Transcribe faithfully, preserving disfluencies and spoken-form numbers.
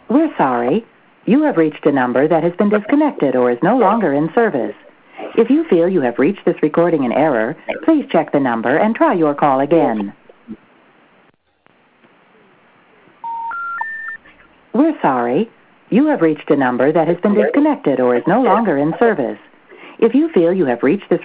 We're sorry. You have reached a number that has been disconnected or is no longer in service. If you feel you have reached this recording in error, please check the number and try your call again. We're sorry. You have reached a number that has been disconnected or is no longer in service. If you feel you have reached this